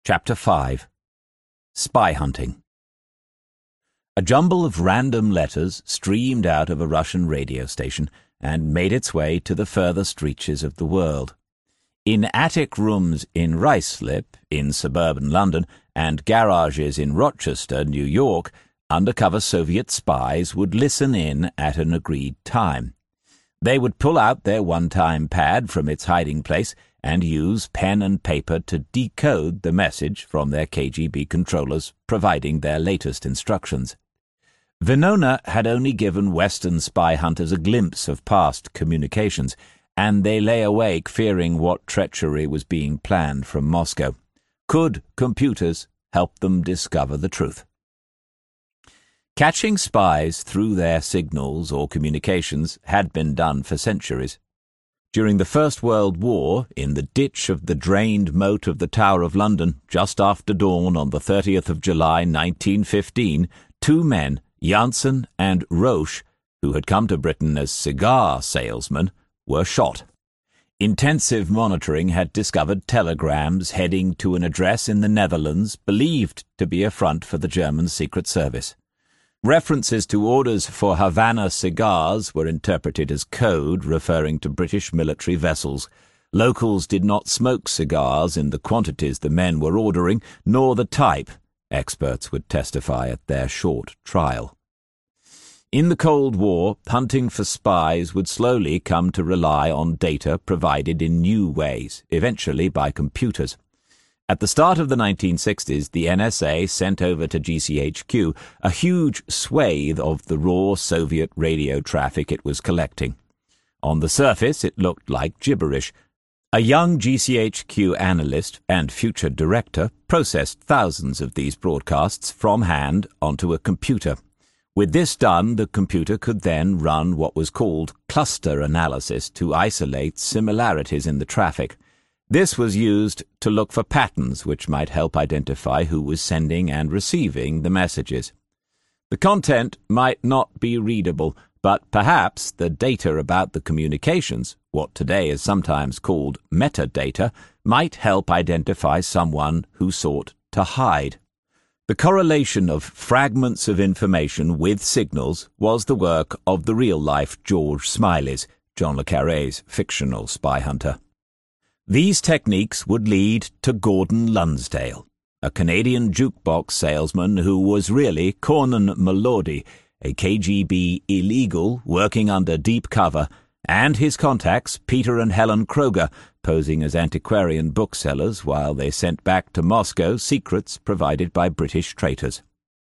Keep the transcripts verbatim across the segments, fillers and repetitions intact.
Chapter five. Spy Hunting. A jumble of random letters streamed out of a Russian radio station and made its way to the furthest reaches of the world. In attic rooms in Ruislip, in suburban London, and garages in Rochester, New York, undercover Soviet spies would listen in at an agreed time. They would pull out their one-time pad from its hiding place and use pen and paper to decode the message from their K G B controllers, providing their latest instructions. Venona had only given Western spy hunters a glimpse of past communications, and they lay awake fearing what treachery was being planned from Moscow. Could computers help them discover the truth? Catching spies through their signals or communications had been done for centuries. During the First World War, in the ditch of the drained moat of the Tower of London, just after dawn on the thirtieth of July nineteen fifteen, two men, Janssen and Roche, who had come to Britain as cigar salesmen, were shot. Intensive monitoring had discovered telegrams heading to an address in the Netherlands believed to be a front for the German Secret Service. References to orders for Havana cigars were interpreted as code referring to British military vessels. Locals did not smoke cigars in the quantities the men were ordering, nor the type, experts would testify at their short trial. In the Cold War, hunting for spies would slowly come to rely on data provided in new ways, eventually by computers. At the start of the nineteen sixties, the N S A sent over to G C H Q a huge swathe of the raw Soviet radio traffic it was collecting. On the surface, it looked like gibberish. A young G C H Q analyst and future director processed thousands of these broadcasts from hand onto a computer. With this done, the computer could then run what was called cluster analysis to isolate similarities in the traffic. This was used to look for patterns which might help identify who was sending and receiving the messages. The content might not be readable, but perhaps the data about the communications, what today is sometimes called metadata, might help identify someone who sought to hide. The correlation of fragments of information with signals was the work of the real-life George Smiley's, John le Carré's fictional spy hunter. These techniques would lead to Gordon Lunsdale, a Canadian jukebox salesman who was really Cornyn Malody, a K G B illegal working under deep cover, and his contacts, Peter and Helen Kroger, posing as antiquarian booksellers while they sent back to Moscow secrets provided by British traitors.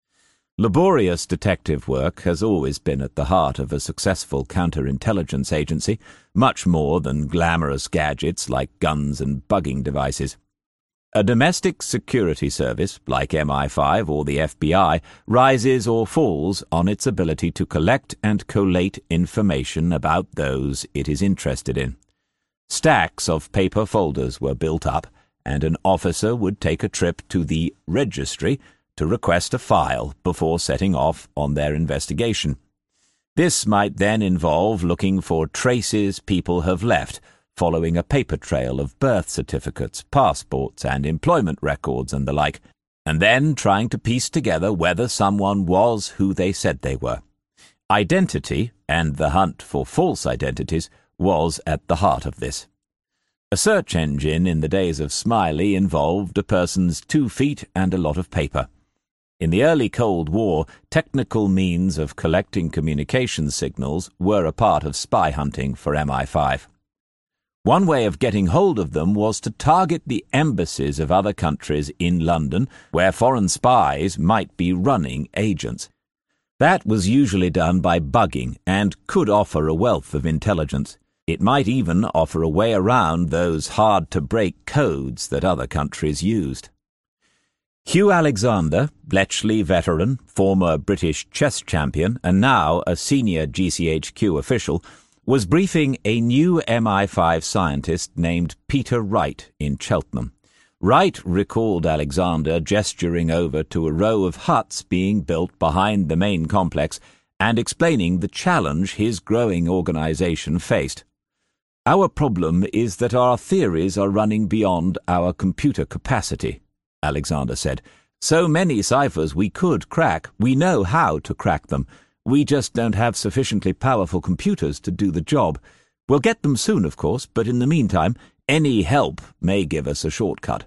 Laborious detective work has always been at the heart of a successful counterintelligence agency, much more than glamorous gadgets like guns and bugging devices. A domestic security service, like M I five or the F B I, rises or falls on its ability to collect and collate information about those it is interested in. Stacks of paper folders were built up, and an officer would take a trip to the registry to request a file before setting off on their investigation. This might then involve looking for traces people have left, following a paper trail of birth certificates, passports, and employment records and the like, and then trying to piece together whether someone was who they said they were. Identity, and the hunt for false identities, was at the heart of this. A search engine in the days of Smiley involved a person's two feet and a lot of paper. In the early Cold War, technical means of collecting communication signals were a part of spy hunting for M I five. One way of getting hold of them was to target the embassies of other countries in London where foreign spies might be running agents. That was usually done by bugging and could offer a wealth of intelligence. It might even offer a way around those hard-to-break codes that other countries used. Hugh Alexander, Bletchley veteran, former British chess champion, and now a senior G C H Q official, was briefing a new M I five scientist named Peter Wright in Cheltenham. Wright recalled Alexander gesturing over to a row of huts being built behind the main complex and explaining the challenge his growing organization faced. "Our problem is that our theories are running beyond our computer capacity," Alexander said. "So many ciphers we could crack. We know how to crack them. We just don't have sufficiently powerful computers to do the job. We'll get them soon, of course, but in the meantime, any help may give us a shortcut."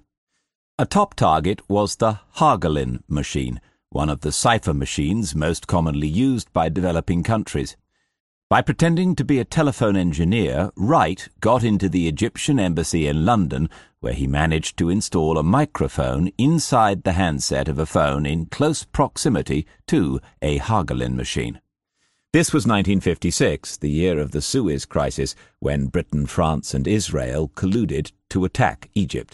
A top target was the Hagelin machine, one of the cipher machines most commonly used by developing countries. By pretending to be a telephone engineer, Wright got into the Egyptian embassy in London, where he managed to install a microphone inside the handset of a phone in close proximity to a Hagelin machine. This was nineteen fifty-six, the year of the Suez Crisis, when Britain, France, and Israel colluded to attack Egypt.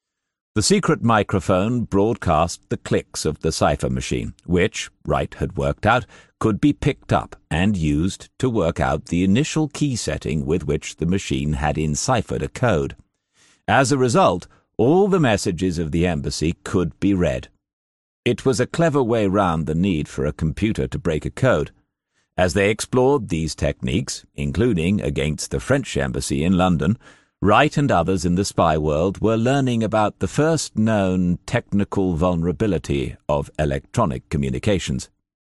The secret microphone broadcast the clicks of the cipher machine, which, Wright had worked out, could be picked up and used to work out the initial key setting with which the machine had enciphered a code. As a result, all the messages of the embassy could be read. It was a clever way round the need for a computer to break a code. As they explored these techniques, including against the French embassy in London, Wright and others in the spy world were learning about the first known technical vulnerability of electronic communications.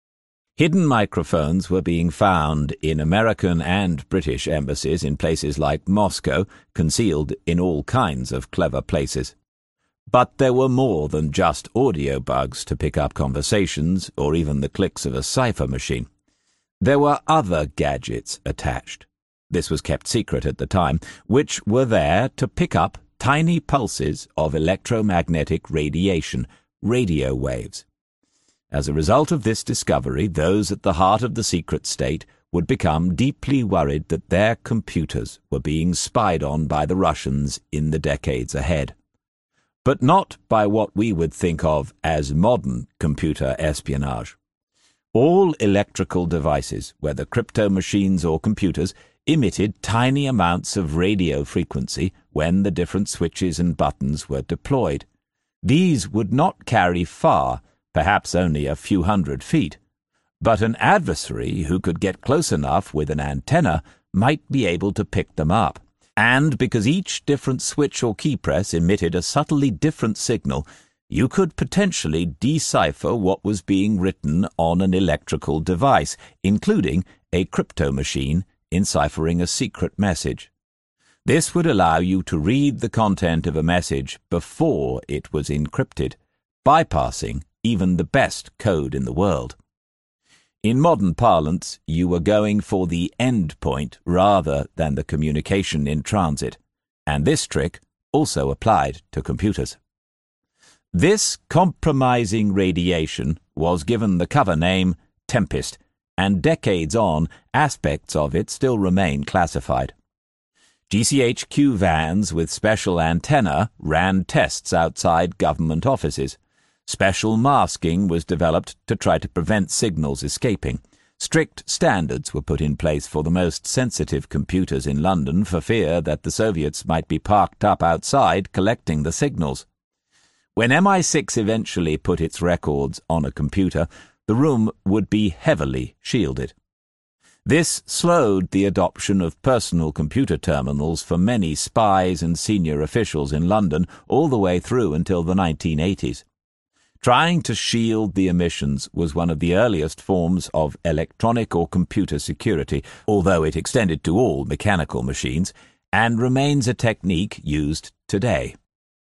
Hidden microphones were being found in American and British embassies in places like Moscow, concealed in all kinds of clever places. But there were more than just audio bugs to pick up conversations or even the clicks of a cipher machine. There were other gadgets attached. This was kept secret at the time, which were there to pick up tiny pulses of electromagnetic radiation, radio waves. As a result of this discovery, those at the heart of the secret state would become deeply worried that their computers were being spied on by the Russians in the decades ahead. But not by what we would think of as modern computer espionage. All electrical devices, whether crypto machines or computers, emitted tiny amounts of radio frequency when the different switches and buttons were deployed. These would not carry far, perhaps only a few hundred feet, but an adversary who could get close enough with an antenna might be able to pick them up. And because each different switch or key press emitted a subtly different signal, you could potentially decipher what was being written on an electrical device, including a crypto machine enciphering a secret message. This would allow you to read the content of a message before it was encrypted, bypassing even the best code in the world. In modern parlance, you were going for the end point rather than the communication in transit, and this trick also applied to computers. This compromising radiation was given the cover name Tempest, and decades on, aspects of it still remain classified. G C H Q vans with special antenna ran tests outside government offices. Special masking was developed to try to prevent signals escaping. Strict standards were put in place for the most sensitive computers in London for fear that the Soviets might be parked up outside collecting the signals. When M I six eventually put its records on a computer, the room would be heavily shielded. This slowed the adoption of personal computer terminals for many spies and senior officials in London all the way through until the nineteen eighties. Trying to shield the emissions was one of the earliest forms of electronic or computer security, although it extended to all mechanical machines, and remains a technique used today.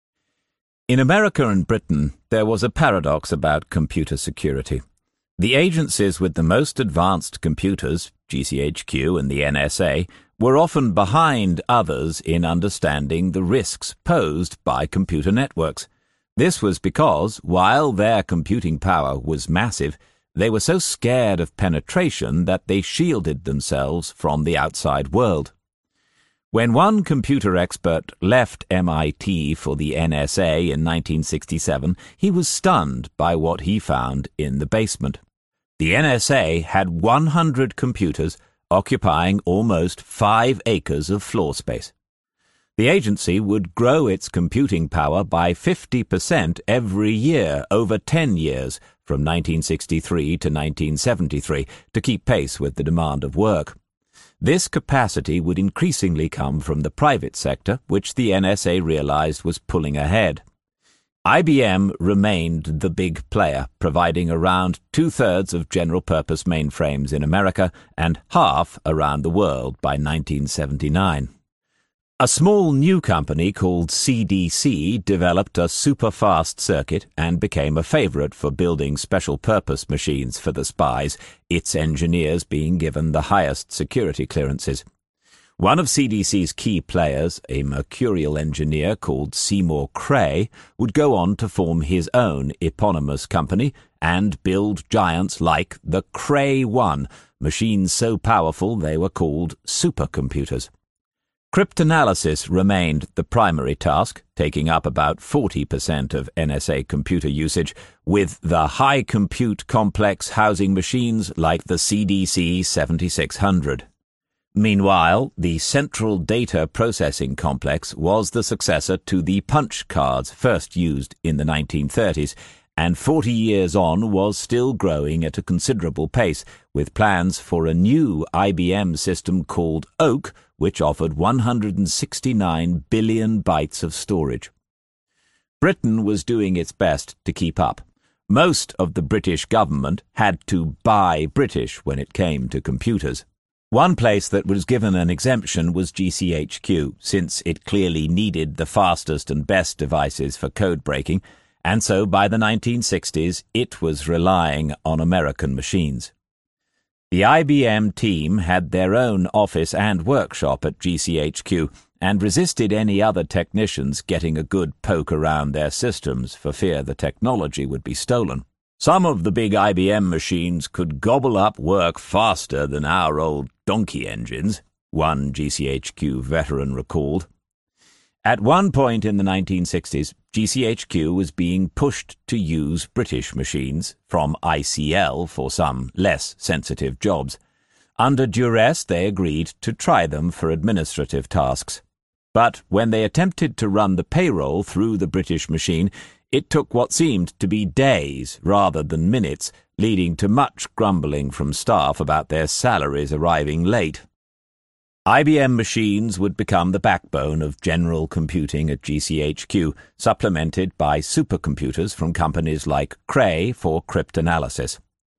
In America and Britain, there was a paradox about computer security. The agencies with the most advanced computers, G C H Q and the N S A, were often behind others in understanding the risks posed by computer networks. This was because, while their computing power was massive, they were so scared of penetration that they shielded themselves from the outside world. When one computer expert left M I T for the N S A in nineteen sixty-seven, he was stunned by what he found in the basement. The N S A had one hundred computers occupying almost five acres of floor space. The agency would grow its computing power by fifty percent every year over ten years, from nineteen sixty-three to nineteen seventy-three, to keep pace with the demand of work. This capacity would increasingly come from the private sector, which the N S A realized was pulling ahead. I B M remained the big player, providing around two-thirds of general-purpose mainframes in America and half around the world by nineteen seventy-nine. A small new company called C D C developed a super-fast circuit and became a favorite for building special-purpose machines for the spies, its engineers being given the highest security clearances. One of C D C's key players, a mercurial engineer called Seymour Cray, would go on to form his own eponymous company and build giants like the Cray one, machines so powerful they were called supercomputers. Cryptanalysis remained the primary task, taking up about forty percent of N S A computer usage, with the high-compute complex housing machines like the C D C seventy-six hundred. Meanwhile, the Central Data Processing Complex was the successor to the punch cards first used in the nineteen thirties, and forty years on was still growing at a considerable pace, with plans for a new I B M system called Oak, which offered one hundred sixty-nine billion bytes of storage. Britain was doing its best to keep up. Most of the British government had to buy British when it came to computers. One place that was given an exemption was G C H Q, since it clearly needed the fastest and best devices for code breaking, and so by the nineteen sixties it was relying on American machines. The I B M team had their own office and workshop at G C H Q and resisted any other technicians getting a good poke around their systems for fear the technology would be stolen. Some of the big I B M machines could gobble up work faster than our old donkey engines, one G C H Q veteran recalled. At one point in the nineteen sixties, G C H Q was being pushed to use British machines from I C L for some less sensitive jobs. Under duress, they agreed to try them for administrative tasks. But when they attempted to run the payroll through the British machine, it took what seemed to be days rather than minutes, leading to much grumbling from staff about their salaries arriving late. I B M machines would become the backbone of general computing at G C H Q, supplemented by supercomputers from companies like Cray for cryptanalysis.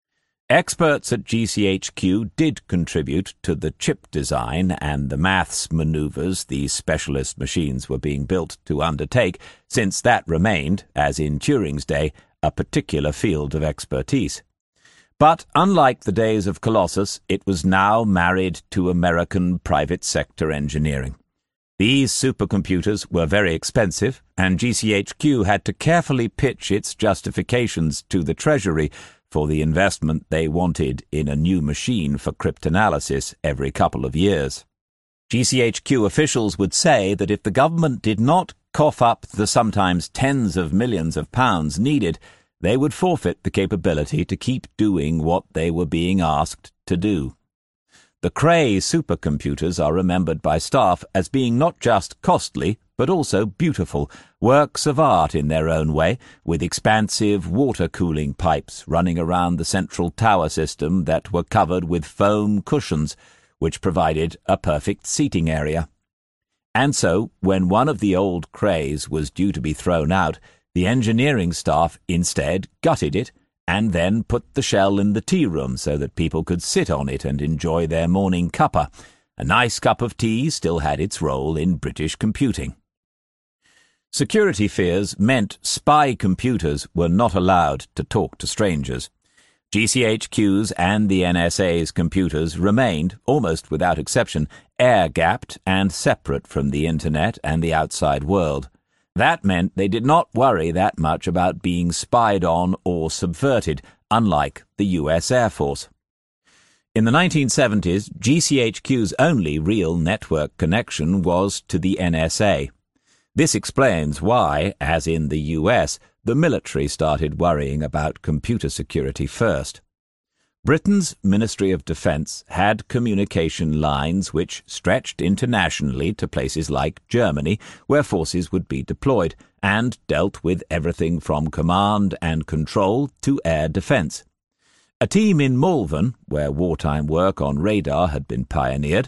Experts at G C H Q did contribute to the chip design and the maths maneuvers these specialist machines were being built to undertake, since that remained, as in Turing's day, a particular field of expertise. But unlike the days of Colossus, it was now married to American private sector engineering. These supercomputers were very expensive, and G C H Q had to carefully pitch its justifications to the Treasury for the investment they wanted in a new machine for cryptanalysis every couple of years. G C H Q officials would say that if the government did not cough up the sometimes tens of millions of pounds needed, they would forfeit the capability to keep doing what they were being asked to do. The Cray supercomputers are remembered by staff as being not just costly, but also beautiful, works of art in their own way, with expansive water-cooling pipes running around the central tower system that were covered with foam cushions, which provided a perfect seating area. And so, when one of the old Crays was due to be thrown out, the engineering staff instead gutted it and then put the shell in the tea room so that people could sit on it and enjoy their morning cuppa. A nice cup of tea still had its role in British computing. Security fears meant spy computers were not allowed to talk to strangers. G C H Q's and the N S A's computers remained, almost without exception, air-gapped and separate from the Internet and the outside world. That meant they did not worry that much about being spied on or subverted, unlike the U S Air Force. In the nineteen seventies, G C H Q's only real network connection was to the N S A. This explains why, as in the U S, the military started worrying about computer security first. Britain's Ministry of Defence had communication lines which stretched internationally to places like Germany, where forces would be deployed, and dealt with everything from command and control to air defence. A team in Malvern, where wartime work on radar had been pioneered,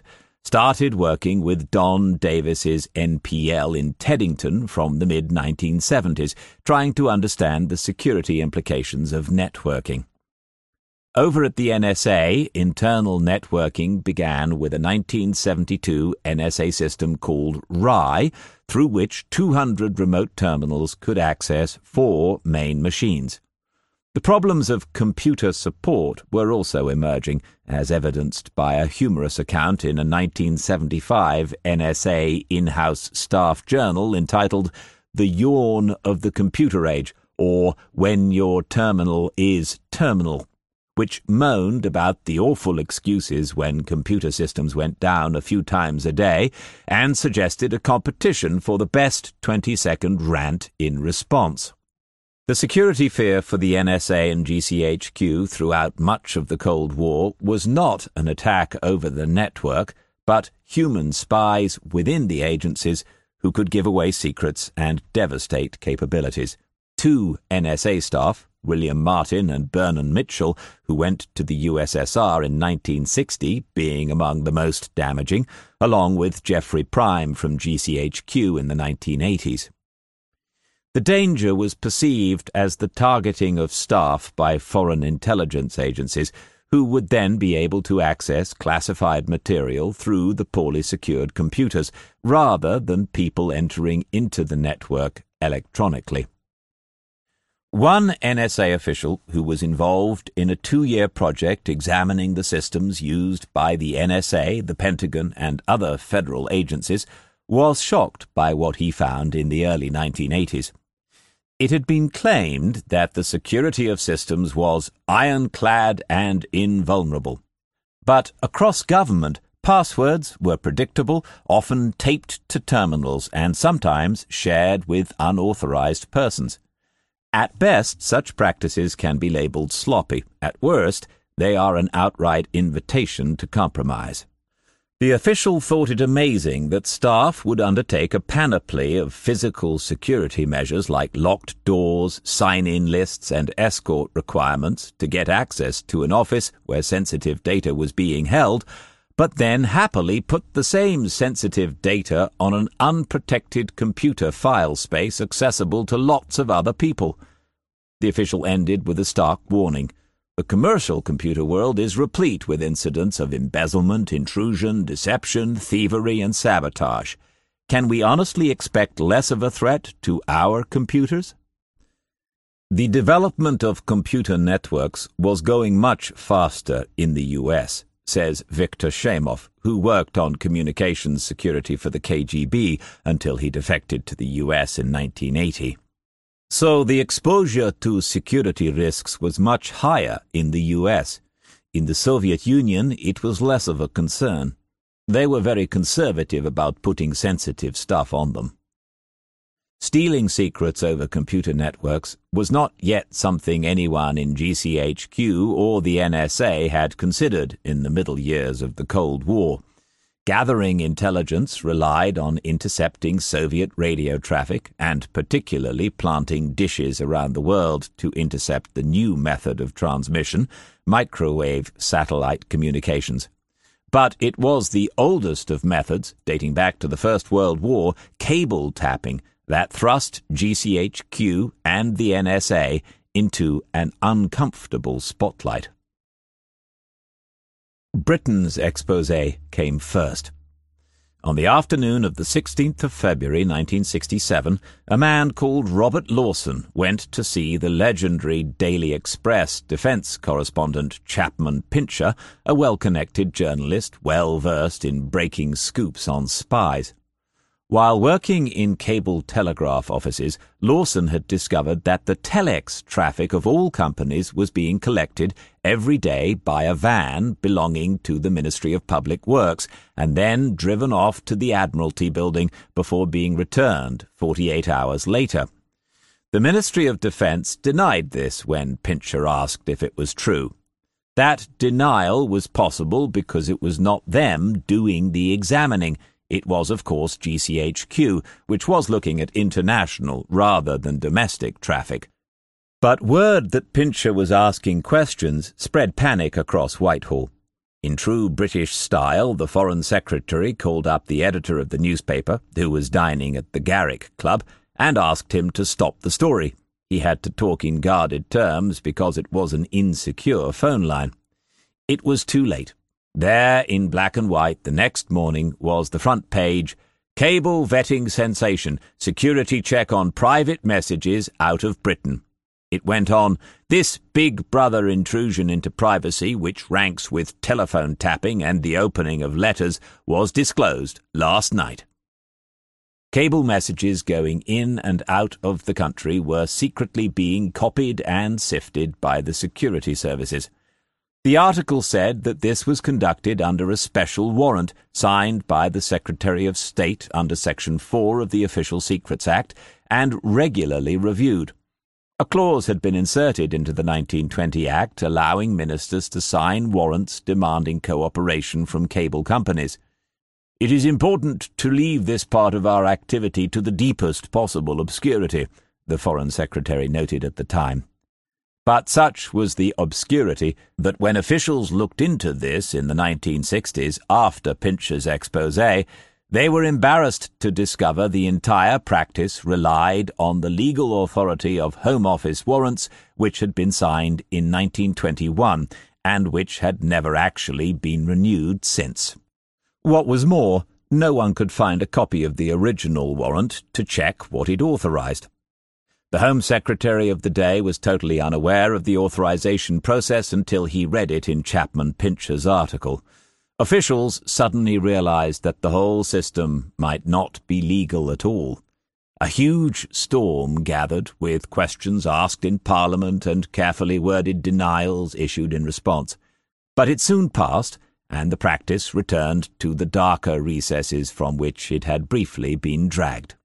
started working with Don Davis's N P L in Teddington from the mid nineteen seventies, trying to understand the security implications of networking. Over at the N S A, internal networking began with a nineteen seventy-two N S A system called R I, through which two hundred remote terminals could access four main machines. The problems of computer support were also emerging, as evidenced by a humorous account in a nineteen seventy-five N S A in-house staff journal entitled The Yawn of the Computer Age, or When Your Terminal is Terminal, which moaned about the awful excuses when computer systems went down a few times a day and suggested a competition for the best twenty-second rant in response. The security fear for the N S A and G C H Q throughout much of the Cold War was not an attack over the network, but human spies within the agencies who could give away secrets and devastate capabilities. Two N S A staff, William Martin and Vernon Mitchell, who went to the U S S R in nineteen sixty, being among the most damaging, along with Jeffrey Prime from G C H Q in the nineteen eighties. The danger was perceived as the targeting of staff by foreign intelligence agencies, who would then be able to access classified material through the poorly secured computers, rather than people entering into the network electronically. One N S A official who was involved in a two-year project examining the systems used by the N S A, the Pentagon, and other federal agencies was shocked by what he found in the early nineteen eighties. It had been claimed that the security of systems was ironclad and invulnerable. But across government, passwords were predictable, often taped to terminals, and sometimes shared with unauthorized persons. At best, such practices can be labeled sloppy. At worst, they are an outright invitation to compromise. The official thought it amazing that staff would undertake a panoply of physical security measures like locked doors, sign-in lists, and escort requirements to get access to an office where sensitive data was being held, but then happily put the same sensitive data on an unprotected computer file space accessible to lots of other people. The official ended with a stark warning. The commercial computer world is replete with incidents of embezzlement, intrusion, deception, thievery, and sabotage. Can we honestly expect less of a threat to our computers? The development of computer networks was going much faster in the U S, says Viktor Shemov, who worked on communications security for the K G B until he defected to the U S in nineteen eighty. So the exposure to security risks was much higher in the U S. In the Soviet Union, it was less of a concern. They were very conservative about putting sensitive stuff on them. Stealing secrets over computer networks was not yet something anyone in G C H Q or the N S A had considered in the middle years of the Cold War. Gathering intelligence relied on intercepting Soviet radio traffic and particularly planting dishes around the world to intercept the new method of transmission, microwave satellite communications. But it was the oldest of methods, dating back to the First World War, cable tapping, that thrust G C H Q and the N S A into an uncomfortable spotlight. Britain's exposé came first. On the afternoon of the sixteenth of February nineteen sixty-seven, a man called Robert Lawson went to see the legendary Daily Express defense correspondent Chapman Pincher, a well-connected journalist well-versed in breaking scoops on spies. While working in cable telegraph offices, Lawson had discovered that the telex traffic of all companies was being collected every day by a van belonging to the Ministry of Public Works and then driven off to the Admiralty building before being returned forty-eight hours later. The Ministry of Defence denied this when Pincher asked if it was true. That denial was possible because it was not them doing the examining. It was, of course, G C H Q, which was looking at international rather than domestic traffic. But word that Pincher was asking questions spread panic across Whitehall. In true British style, the Foreign Secretary called up the editor of the newspaper, who was dining at the Garrick Club, and asked him to stop the story. He had to talk in guarded terms because it was an insecure phone line. It was too late. There, in black and white, the next morning was the front page, "Cable vetting sensation, security check on private messages out of Britain." It went on, "This Big Brother intrusion into privacy, which ranks with telephone tapping and the opening of letters, was disclosed last night." Cable messages going in and out of the country were secretly being copied and sifted by the security services. The article said that this was conducted under a special warrant signed by the Secretary of State under Section four of the Official Secrets Act and regularly reviewed. A clause had been inserted into the nineteen twenty Act allowing ministers to sign warrants demanding cooperation from cable companies. "It is important to leave this part of our activity to the deepest possible obscurity," the Foreign Secretary noted at the time. But such was the obscurity that when officials looked into this in the nineteen sixties after Pincher's exposé, they were embarrassed to discover the entire practice relied on the legal authority of Home Office warrants which had been signed in nineteen twenty-one and which had never actually been renewed since. What was more, no one could find a copy of the original warrant to check what it authorized. The Home Secretary of the day was totally unaware of the authorization process until he read it in Chapman Pincher's article. Officials suddenly realized that the whole system might not be legal at all. A huge storm gathered, with questions asked in Parliament and carefully worded denials issued in response. But it soon passed, and the practice returned to the darker recesses from which it had briefly been dragged.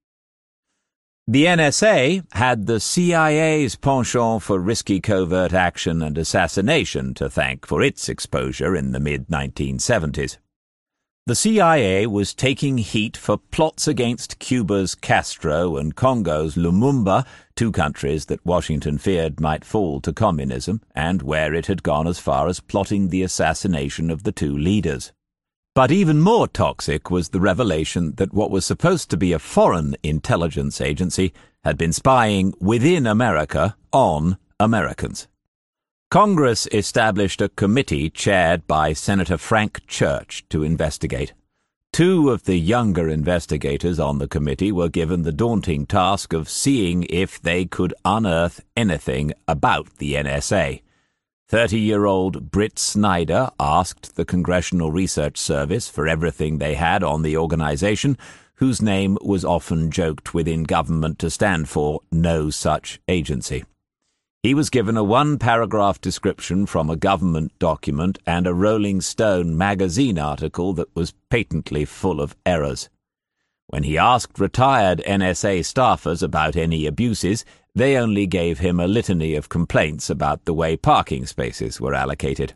The N S A had the C I A's penchant for risky covert action and assassination to thank for its exposure in the mid nineteen seventies. The C I A was taking heat for plots against Cuba's Castro and Congo's Lumumba, two countries that Washington feared might fall to communism, and where it had gone as far as plotting the assassination of the two leaders. But even more toxic was the revelation that what was supposed to be a foreign intelligence agency had been spying within America on Americans. Congress established a committee chaired by Senator Frank Church to investigate. Two of the younger investigators on the committee were given the daunting task of seeing if they could unearth anything about the N S A. Thirty-year-old Britt Snyder asked the Congressional Research Service for everything they had on the organization, whose name was often joked within government to stand for no such agency. He was given a one-paragraph description from a government document and a Rolling Stone magazine article that was patently full of errors. When he asked retired N S A staffers about any abuses, they only gave him a litany of complaints about the way parking spaces were allocated.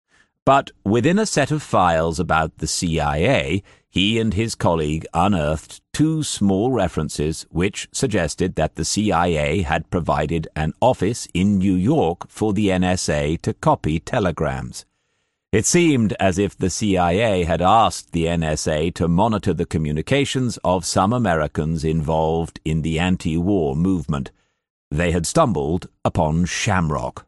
But within a set of files about the C I A, he and his colleague unearthed two small references which suggested that the C I A had provided an office in New York for the N S A to copy telegrams. It seemed as if the C I A had asked the N S A to monitor the communications of some Americans involved in the anti-war movement. They had stumbled upon Shamrock.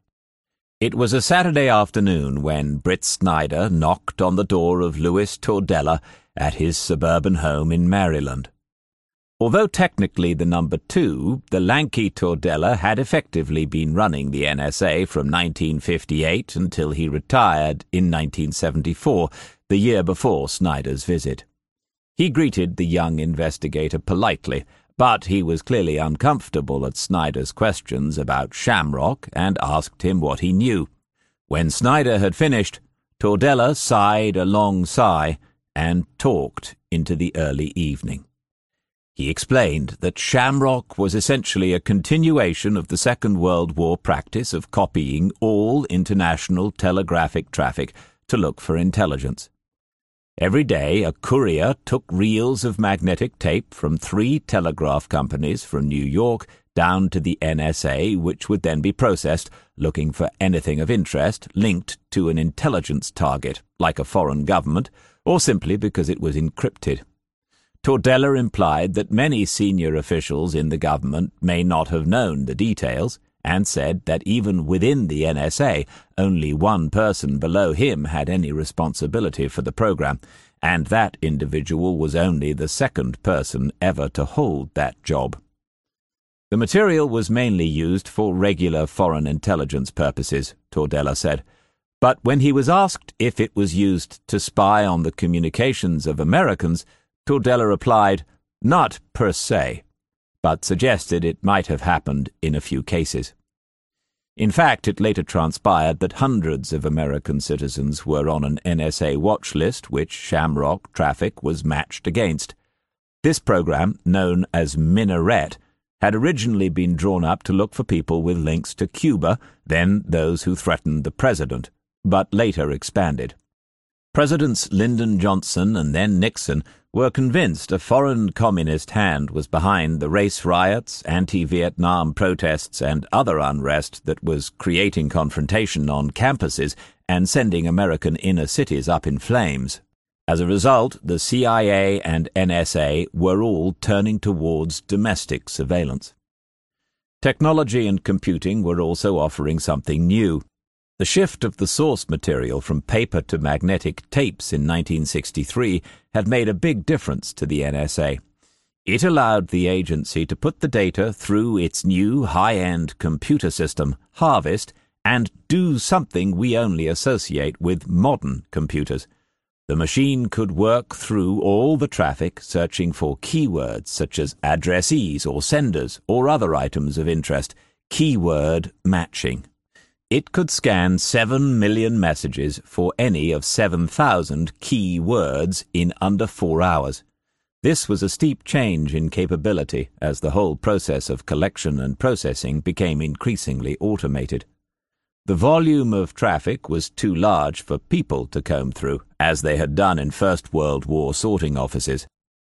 It was a Saturday afternoon when Britt Snyder knocked on the door of Louis Tordella at his suburban home in Maryland. Although technically the number two, the lanky Tordella had effectively been running the N S A from nineteen fifty-eight until he retired in nineteen seventy-four, the year before Snyder's visit. He greeted the young investigator politely, but he was clearly uncomfortable at Snyder's questions about Shamrock and asked him what he knew. When Snyder had finished, Tordella sighed a long sigh and talked into the early evening. He explained that Shamrock was essentially a continuation of the Second World War practice of copying all international telegraphic traffic to look for intelligence. Every day, a courier took reels of magnetic tape from three telegraph companies from New York down to the N S A, which would then be processed, looking for anything of interest linked to an intelligence target, like a foreign government, or simply because it was encrypted. Tordella implied that many senior officials in the government may not have known the details, and said that even within the N S A, only one person below him had any responsibility for the program, and that individual was only the second person ever to hold that job. The material was mainly used for regular foreign intelligence purposes, Tordella said, but when he was asked if it was used to spy on the communications of Americans, Tordella replied, "Not per se," but suggested it might have happened in a few cases. In fact, it later transpired that hundreds of American citizens were on an N S A watch list which Shamrock traffic was matched against. This program, known as Minaret, had originally been drawn up to look for people with links to Cuba, then those who threatened the president, but later expanded. Presidents Lyndon Johnson and then Nixon were convinced a foreign communist hand was behind the race riots, anti-Vietnam protests, and other unrest that was creating confrontation on campuses and sending American inner cities up in flames. As a result, the C I A and N S A were all turning towards domestic surveillance. Technology and computing were also offering something new. The shift of the source material from paper to magnetic tapes in nineteen sixty-three had made a big difference to the N S A. It allowed the agency to put the data through its new high-end computer system, Harvest, and do something we only associate with modern computers. The machine could work through all the traffic, searching for keywords such as addressees or senders or other items of interest, keyword matching. It could scan seven million messages for any of seven thousand key words in under four hours. This was a steep change in capability as the whole process of collection and processing became increasingly automated. The volume of traffic was too large for people to comb through, as they had done in First World War sorting offices.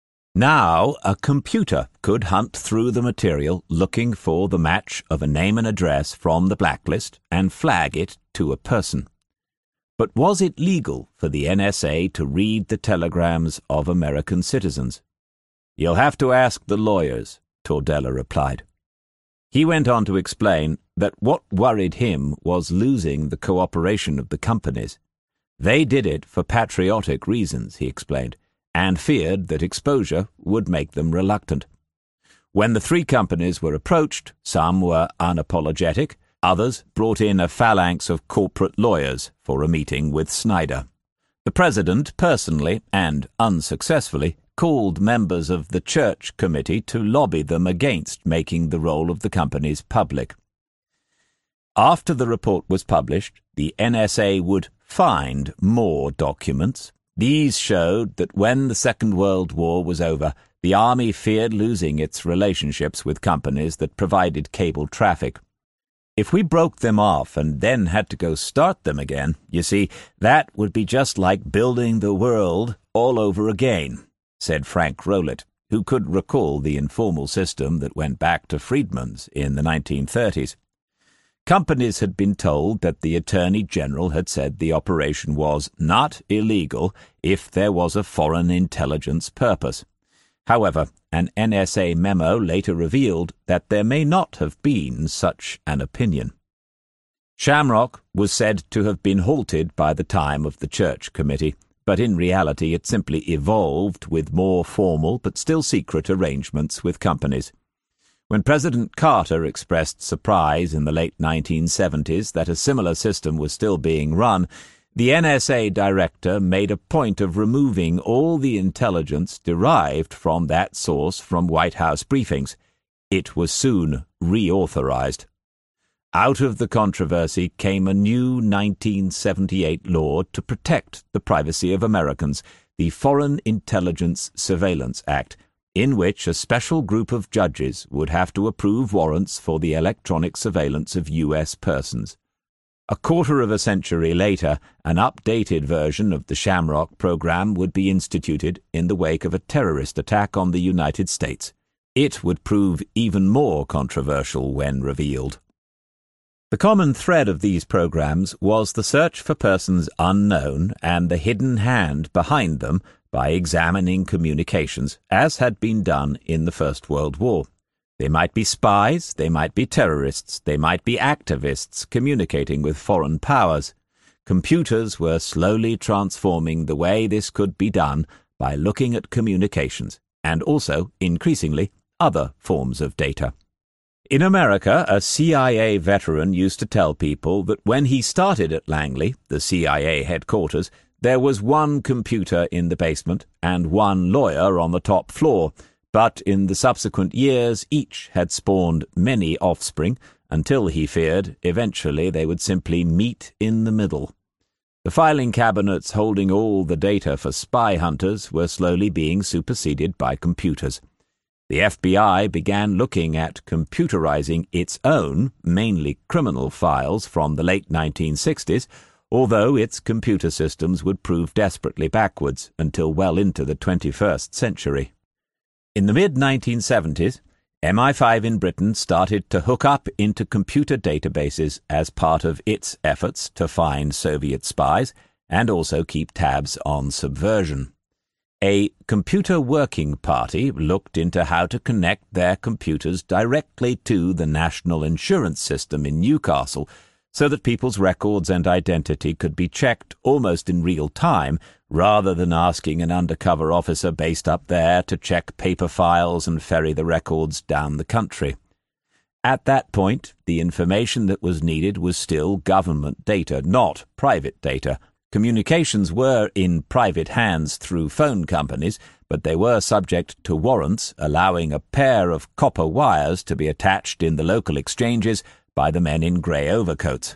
Now, a computer could hunt through the material looking for the match of a name and address from the blacklist and flag it to a person. But was it legal for the N S A to read the telegrams of American citizens? "You'll have to ask the lawyers," Tordella replied. He went on to explain that what worried him was losing the cooperation of the companies. They did it for patriotic reasons, he explained, and feared that exposure would make them reluctant. When the three companies were approached, some were unapologetic, others brought in a phalanx of corporate lawyers for a meeting with Snyder. The president personally, and unsuccessfully, called members of the Church Committee to lobby them against making the role of the companies public. After the report was published, the N S A would find more documents. These showed that when the Second World War was over, the Army feared losing its relationships with companies that provided cable traffic. If we broke them off and then had to go start them again, you see, that would be just like building the world all over again, said Frank Rowlett, who could recall the informal system that went back to Friedman's in the nineteen thirties. Companies had been told that the Attorney General had said the operation was not illegal if there was a foreign intelligence purpose. However, an N S A memo later revealed that there may not have been such an opinion. Shamrock was said to have been halted by the time of the Church Committee, but in reality it simply evolved with more formal but still secret arrangements with companies. When President Carter expressed surprise in the late nineteen seventies that a similar system was still being run, the N S A director made a point of removing all the intelligence derived from that source from White House briefings. It was soon reauthorized. Out of the controversy came a new nineteen seventy-eight law to protect the privacy of Americans, the Foreign Intelligence Surveillance Act, in which a special group of judges would have to approve warrants for the electronic surveillance of U S persons. A quarter of a century later, an updated version of the Shamrock program would be instituted in the wake of a terrorist attack on the United States. It would prove even more controversial when revealed. The common thread of these programs was the search for persons unknown and the hidden hand behind them by examining communications, as had been done in the First World War. They might be spies, they might be terrorists, they might be activists communicating with foreign powers. Computers were slowly transforming the way this could be done by looking at communications, and also, increasingly, other forms of data. In America, a C I A veteran used to tell people that when he started at Langley, the C I A headquarters, there was one computer in the basement and one lawyer on the top floor, but in the subsequent years each had spawned many offspring until he feared eventually they would simply meet in the middle. The filing cabinets holding all the data for spy hunters were slowly being superseded by computers. The F B I began looking at computerizing its own, mainly criminal files from the late nineteen sixties, although its computer systems would prove desperately backwards until well into the twenty-first century. In the mid nineteen seventies, M I five in Britain started to hook up into computer databases as part of its efforts to find Soviet spies and also keep tabs on subversion. A computer working party looked into how to connect their computers directly to the national insurance system in Newcastle so that people's records and identity could be checked almost in real time rather than asking an undercover officer based up there to check paper files and ferry the records down the country. At that point, the information that was needed was still government data, not private data. Communications were in private hands through phone companies, but they were subject to warrants allowing a pair of copper wires to be attached in the local exchanges by the men in grey overcoats.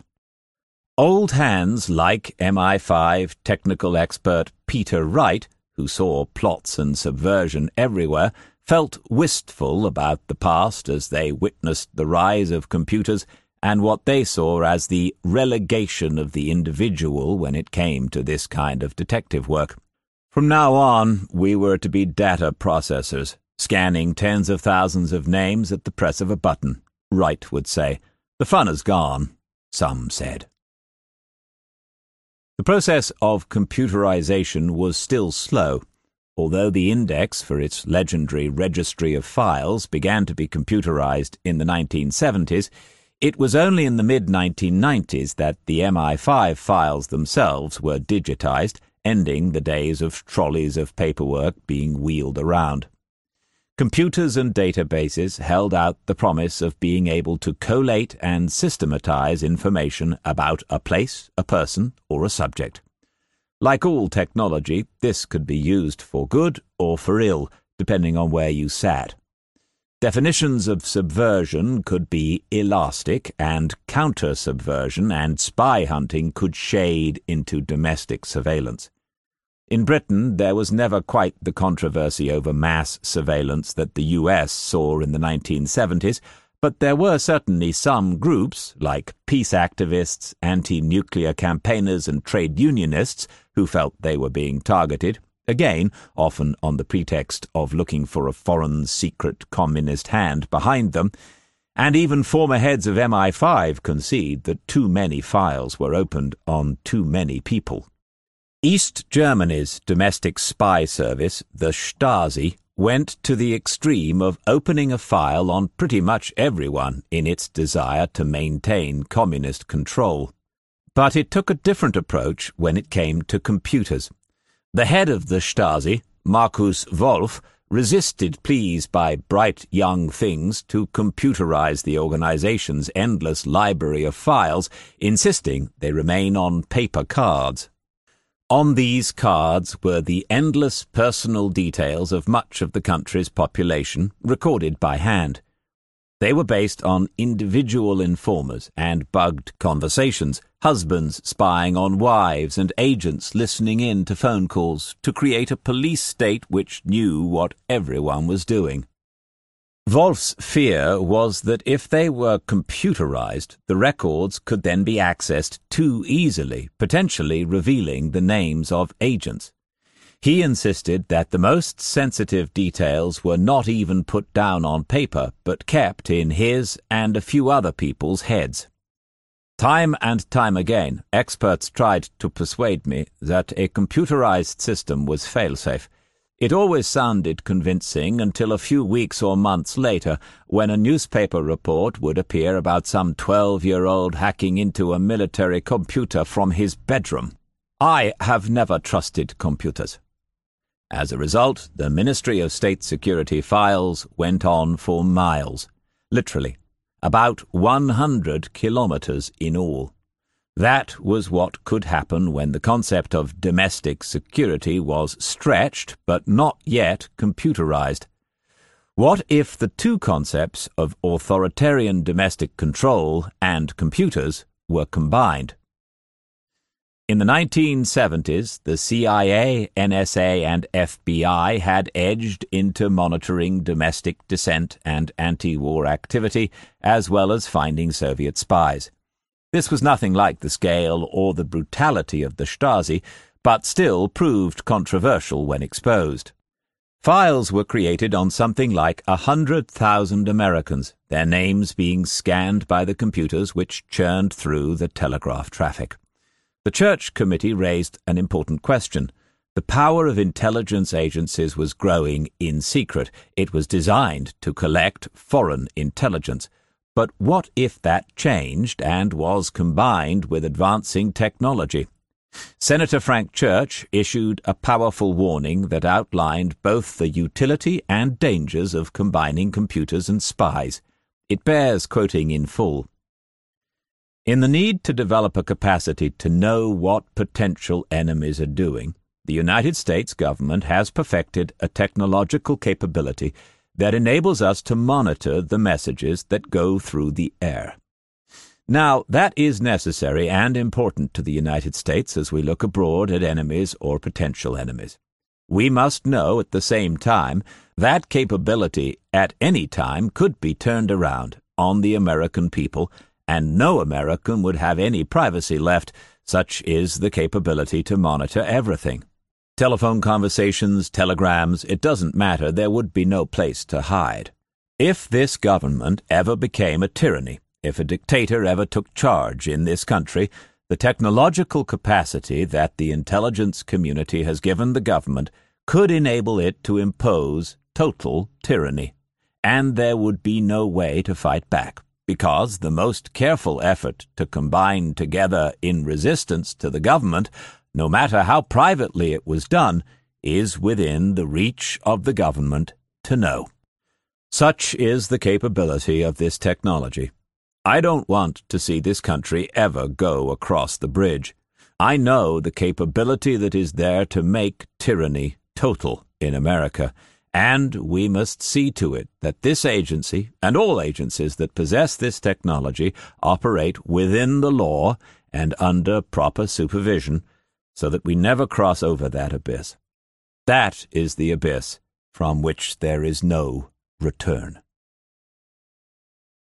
Old hands like M I five technical expert Peter Wright, who saw plots and subversion everywhere, felt wistful about the past as they witnessed the rise of computers and what they saw as the relegation of the individual when it came to this kind of detective work. From now on, we were to be data processors, scanning tens of thousands of names at the press of a button, Wright would say. The fun is gone, some said. The process of computerization was still slow. Although the index for its legendary registry of files began to be computerized in the nineteen seventies, it was only in the mid nineteen nineties that the M I five files themselves were digitized, ending the days of trolleys of paperwork being wheeled around. Computers and databases held out the promise of being able to collate and systematize information about a place, a person, or a subject. Like all technology, this could be used for good or for ill, depending on where you sat. Definitions of subversion could be elastic, and counter-subversion and spy hunting could shade into domestic surveillance. In Britain, there was never quite the controversy over mass surveillance that the U S saw in the nineteen seventies, but there were certainly some groups, like peace activists, anti-nuclear campaigners and trade unionists, who felt they were being targeted, again, often on the pretext of looking for a foreign secret communist hand behind them, and even former heads of M I five concede that too many files were opened on too many people. East Germany's domestic spy service, the Stasi, went to the extreme of opening a file on pretty much everyone in its desire to maintain communist control. But it took a different approach when it came to computers. The head of the Stasi, Markus Wolf, resisted pleas by bright young things to computerize the organization's endless library of files, insisting they remain on paper cards. On these cards were the endless personal details of much of the country's population, recorded by hand. They were based on individual informers and bugged conversations, husbands spying on wives and agents listening in to phone calls to create a police state which knew what everyone was doing. Wolf's fear was that if they were computerized, the records could then be accessed too easily, potentially revealing the names of agents. He insisted that the most sensitive details were not even put down on paper, but kept in his and a few other people's heads. Time and time again, experts tried to persuade me that a computerized system was fail-safe. It always sounded convincing until a few weeks or months later, when a newspaper report would appear about some twelve-year-old hacking into a military computer from his bedroom. I have never trusted computers. As a result, the Ministry of State Security files went on for miles, literally, about one hundred kilometers in all. That was what could happen when the concept of domestic security was stretched but not yet computerized. What if the two concepts of authoritarian domestic control and computers were combined? In the nineteen seventies, the C I A, N S A, and F B I had edged into monitoring domestic dissent and anti-war activity, as well as finding Soviet spies. This was nothing like the scale or the brutality of the Stasi, but still proved controversial when exposed. Files were created on something like a hundred thousand Americans, their names being scanned by the computers which churned through the telegraph traffic. The Church Committee raised an important question. The power of intelligence agencies was growing in secret. It was designed to collect foreign intelligence. But what if that changed and was combined with advancing technology? Senator Frank Church issued a powerful warning that outlined both the utility and dangers of combining computers and spies. It bears quoting in full. In the need to develop a capacity to know what potential enemies are doing, the United States government has perfected a technological capability that enables us to monitor the messages that go through the air. Now, that is necessary and important to the United States as we look abroad at enemies or potential enemies. We must know at the same time that capability at any time could be turned around on the American people, and no American would have any privacy left. Such is the capability to monitor everything. Telephone conversations, telegrams, it doesn't matter, there would be no place to hide. If this government ever became a tyranny, if a dictator ever took charge in this country, the technological capacity that the intelligence community has given the government could enable it to impose total tyranny, and there would be no way to fight back, because the most careful effort to combine together in resistance to the government, no matter how privately it was done, is within the reach of the government to know. Such is the capability of this technology. I don't want to see this country ever go across the bridge. I know the capability that is there to make tyranny total in America, and we must see to it that this agency, and all agencies that possess this technology, operate within the law and under proper supervision, so that we never cross over that abyss. That is the abyss from which there is no return.